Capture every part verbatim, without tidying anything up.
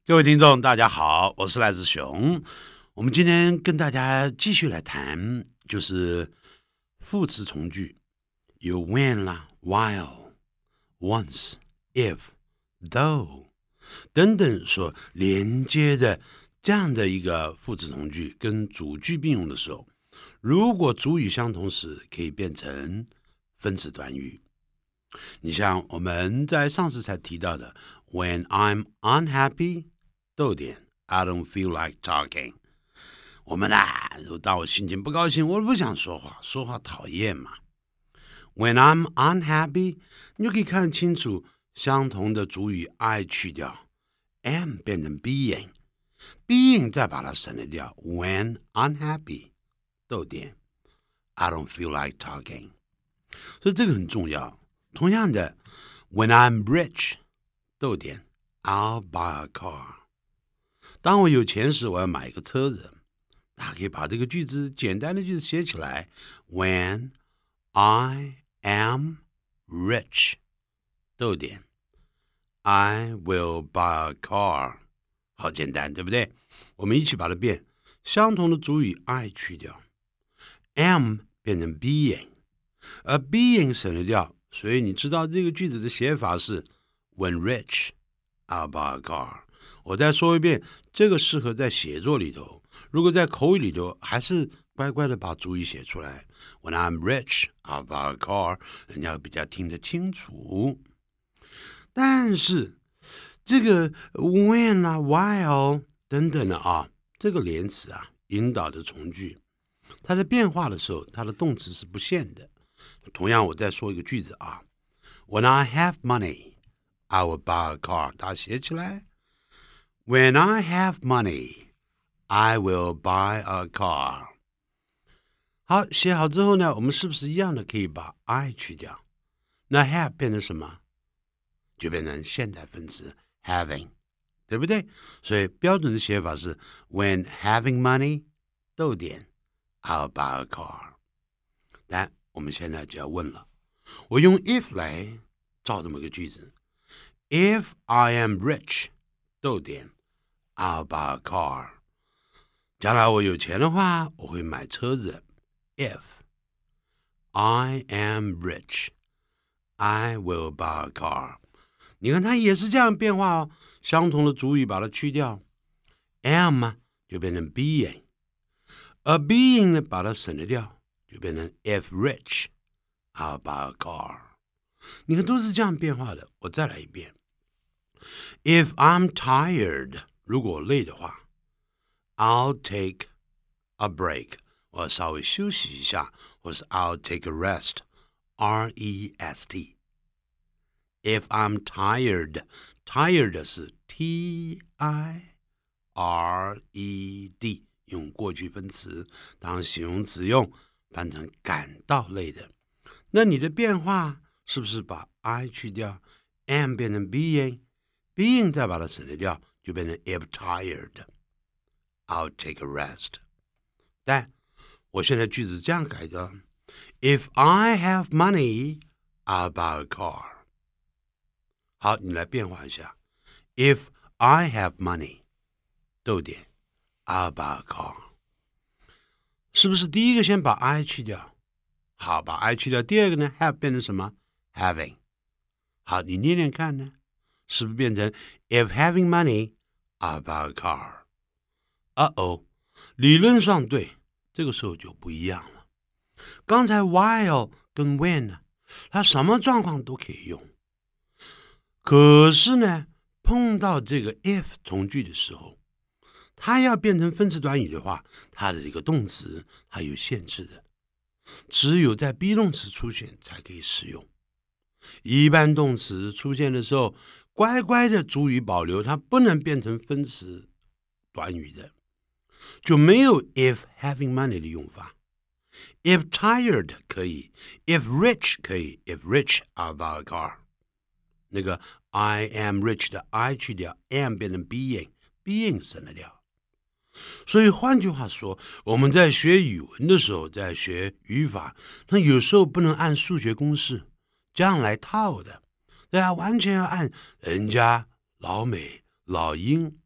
各位听众大家好，我是赖志雄。我们今天跟大家继续来谈，就是副词从句，有 when 啦、while、once、if、though 等等所连接的这样的一个副词从句，跟主句并用的时候，如果主语相同时，可以变成分词短语。你像我们在上次才提到的 when I'm unhappy逗点 I don't feel like talking。 我们啊，当我心情不高兴，我不想说话，说话讨厌嘛。 When I'm unhappy 你就可以看清楚相同的主语 I 去掉， am 变成 being， being 再把它省略掉， When unhappy逗点 I don't feel like talking。 所以这个很重要。同样的 When I'm rich逗点 I'll buy a car。 当我有钱时，我要买一个车子。大家可以把这个句子简单的句子写起来， When I am rich逗点 I will buy a car。 好简单，对不对？我们一起把它变，相同的主语 I 去掉， am 变成 being， 而 being 省略掉，所以你知道这个句子的写法是 When rich I'll buy a car。 我再说一遍，这个适合在写作里头，如果在口语里头，还是乖乖的把主语写出来， When I'm rich I'll buy a car， 人家比较听得清楚。但是这个 when 啊 while 等等的啊，这个连词啊，引导的从句，它在变化的时候，它的动词是不限的。同样我再说一个句子啊， When I have money I will buy a car。 大家写起来， When I have money I will buy a car。 好，写好之后呢，我们是不是一样的可以把 I 去掉？那 have 变成什么？就变成现在分词 having， 对不对？所以标准的写法是 When having money 逗点 I'll buy a car。 但我们现在就要问了，我用 if 来造这么个句子， If I am rich 逗点 I'll buy a car。 将来我有钱的话，我会买车子。 If I am rich I will buy a car。 你看它也是这样变化哦，相同的主语把它去掉， am 就变成 being， 而 being 呢把它省略掉，就变成 If rich I'll buy a car。 你看都是这样变化的。我再来一遍， If I'm tired 如果我累的话， I'll take a break 我稍微休息一下，或是 I'll take a rest R E S T。 If I'm tired tired 是 T I R E D， 用过去分词当形容词用，翻成感到累的。那你的变化是不是把 I 去掉， am 变成 being， being 再把它省略掉，就变成 If tired I'll take a rest。 但我现在句子这样改的， If I have money I'll buy a car。 好，你来变化一下， If I have money 逗点 I'll buy a car。 是不是第一个先把 I 去掉？好，把 I 去掉，第二个呢 have 变成什么？ having。 好，你念念看呢，是不是变成 If having money I'll buy a car。 uh oh， 理论上对，这个时候就不一样了。刚才 while 跟 when 呢，它什么状况都可以用，可是呢碰到这个 if 从句的时候，它要变成分词短语的话，它的这个动词它有限制的，只有在 be 动词出现才可以使用。一般动词出现的时候，乖乖的主语保留，它不能变成分词短语的，就没有 if having money 的用法。 If tired 可以， If rich 可以， If rich I'll buy a car。 那个 I am rich 的 I 去掉， am 变成 being， being 省了掉。所以换句话说，我们在学语文的时候，在学语法，那有时候不能按数学公式这样来套的，对啊，完全要按人家老美老英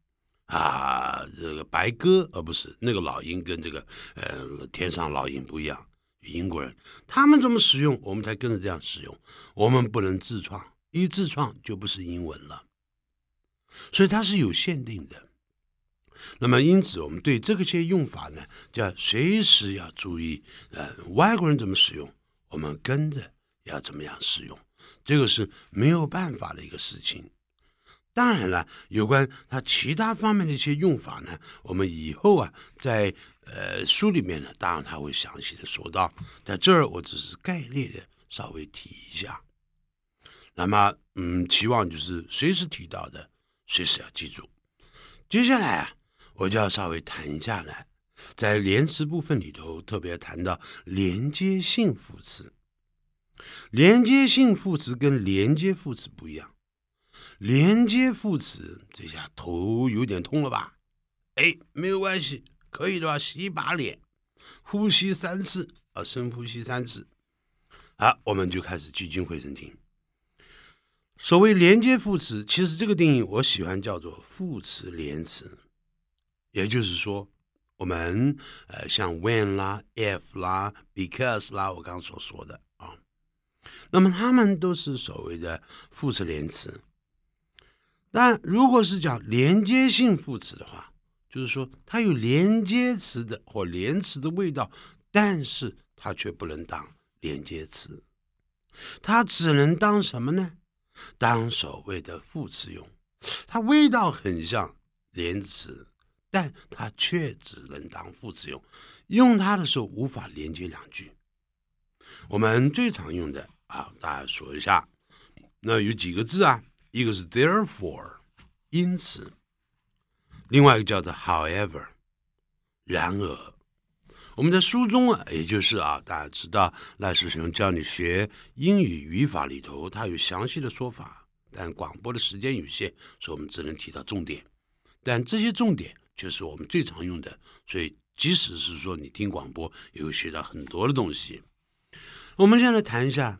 啊，这个白鸽，而不是那个老鹰跟这个呃天上老鹰不一样。英国人他们怎么使用，我们才跟着这样使用。我们不能自创，一自创就不是英文了，所以它是有限定的。那么因此我们对这个些用法呢，就要随时要注意，呃，外国人怎么使用，我们跟着要怎么样使用，这个是没有办法的一个事情。当然了，有关它其他方面的一些用法呢，我们以后啊，在呃书里面呢，当然他会详细的说到，在这儿我只是概略的稍微提一下。那么，嗯，期望就是随时提到的，随时要记住。接下来啊，我就要稍微谈一下呢，在连词部分里头特别谈到连接性副词。连接性副词跟连接副词不一样。连接副词，这下头有点痛了吧？哎，没有关系，可以的吧？洗一把脸，呼吸三次啊，深呼吸三次。好，我们就开始聚精会神听。所谓连接副词，其实这个定义我喜欢叫做副词连词，也就是说，我们呃像 when 啦、if 啦、because 啦，我刚刚所说的啊，那么它们都是所谓的副词连词。但如果是讲连接性副词的话，就是说它有连接词的或连词的味道，但是它却不能当连接词，它只能当什么呢？当所谓的副词用。它味道很像连词，但它却只能当副词用，用它的时候无法连接两句。我们最常用的啊，大家说一下，那有几个字啊？一个是 therefore， 因此，另外一个叫做 however， 然而。我们在书中啊，也就是啊，大家知道赖世雄教你学英语语法里头，他有详细的说法，但广播的时间有限，所以我们只能提到重点。但这些重点就是我们最常用的，所以即使是说你听广播，也会学到很多的东西。我们现在来谈一下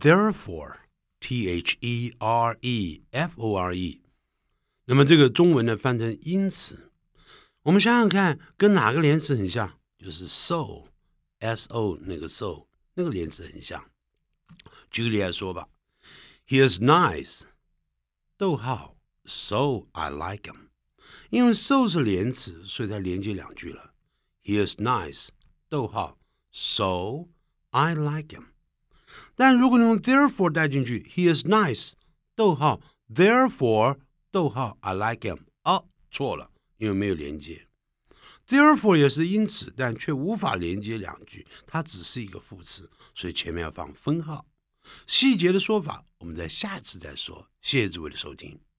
therefore。T H E R E F O R E， 那么这个中文呢翻成因此，我们想想看，跟哪个连词很像？就是 so S O 那个 so 那个连词很像。举个例来说吧 ，He is nice， 逗号 so I like him， 因为 so 是连词，所以它连接两句了。He is nice， 逗号 so I like him。但如果你用 therefore 带进去 ，he is nice， 逗号 therefore 逗号 I like him， 哦，错了，因为没有连接。therefore 也是因此，但却无法连接两句，它只是一个副词，所以前面要放分号。细节的说法，我们在下次再说。谢谢诸位的收听。